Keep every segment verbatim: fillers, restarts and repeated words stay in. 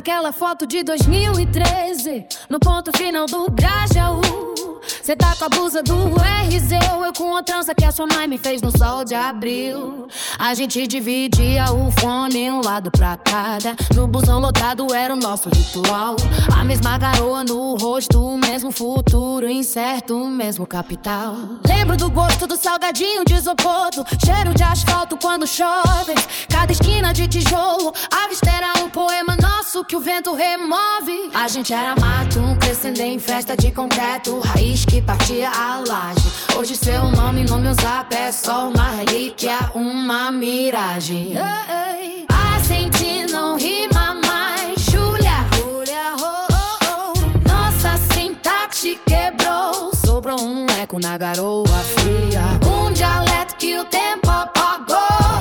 naquela foto de dois mil e treze, no ponto final do Grajaú. Cê tá com a blusa do R Z, eu com a trança que a sua mãe me fez no sol de abril. A gente dividia o fone um lado pra cada. No busão lotado era o nosso ritual. A mesma garoa no rosto, o mesmo futuro incerto, o mesmo capital. Lembro do gosto do salgadinho de isopor, cheiro de asfalto quando chove. Cada esquina de tijolo, a vista era um poema nosso que o vento remove. A gente era mato, crescendo em festa de concreto, raiz que partia a laje. Hoje seu nome no meu zap é só uma relíquia, uma miragem. Ei, a gente não rima mais, Júlia, Júlia, oh, oh, oh. Nossa sintaxe quebrou, sobrou um eco na garoa fria. Um dialeto que o tempo apagou.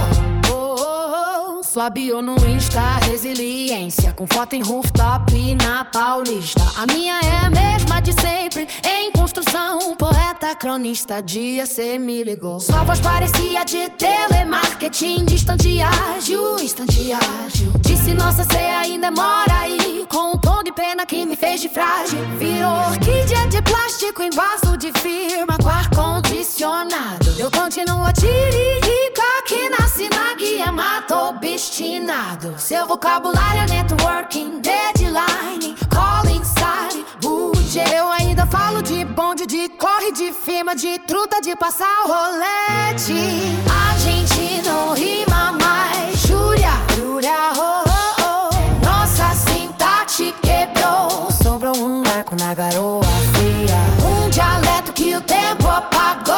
Sua bio no Insta, resiliência, com foto em rooftop na Paulista. A minha é a mesma de sempre, em construção, poeta, cronista. Dia cê me ligou, sua voz parecia de telemarketing, distante ágil, instante ágil. Disse, nossa, cê ainda mora aí, com um tom de pena que me fez de frágil. Virou orquídea de plástico em vaso de firma, com ar-condicionado. Eu continuo a tiririca que nasce na guia, matou obstinado. Seu vocabulário é networking, deadline, call inside, budget. Eu ainda falo de bonde, de corre, de firma, de truta, de passar o rolete. A gente não rima mais, Júlia, Júlia, oh, oh, oh. Nossa sintaxe quebrou, sobrou um eco na garoa fria. Um dialeto que o tempo apagou.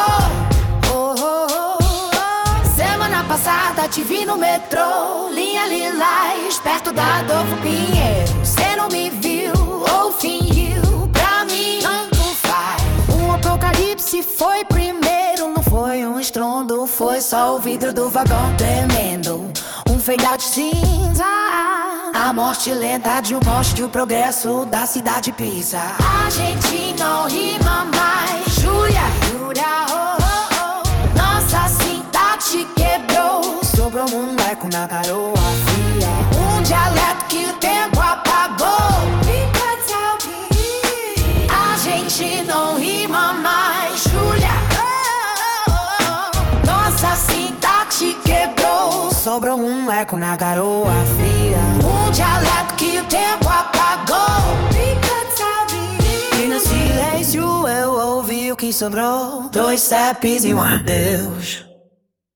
Passada te vi no metrô, linha Lilás, perto da Adolfo Pinheiro. Cê não me viu ou fingiu, pra mim tanto faz. Um apocalipse foi primeiro, não foi um estrondo, foi só o vidro do vagão tremendo. Um fade out cinza, a morte lenta de um poste, o progresso da cidade pisa. A gente não rima mais, Júlia, Júlia, oh, oh, oh. Nossa sintaxe quebrou, sobrou um eco na garoa fria. Um dialeto que o tempo apagou. A gente não rima mais, Júlia, oh, oh, oh. Nossa sintaxe quebrou, sobrou um eco na garoa fria. Um dialeto que o tempo apagou. E no silêncio eu ouvi o que sobrou, dois sapes e um adeus.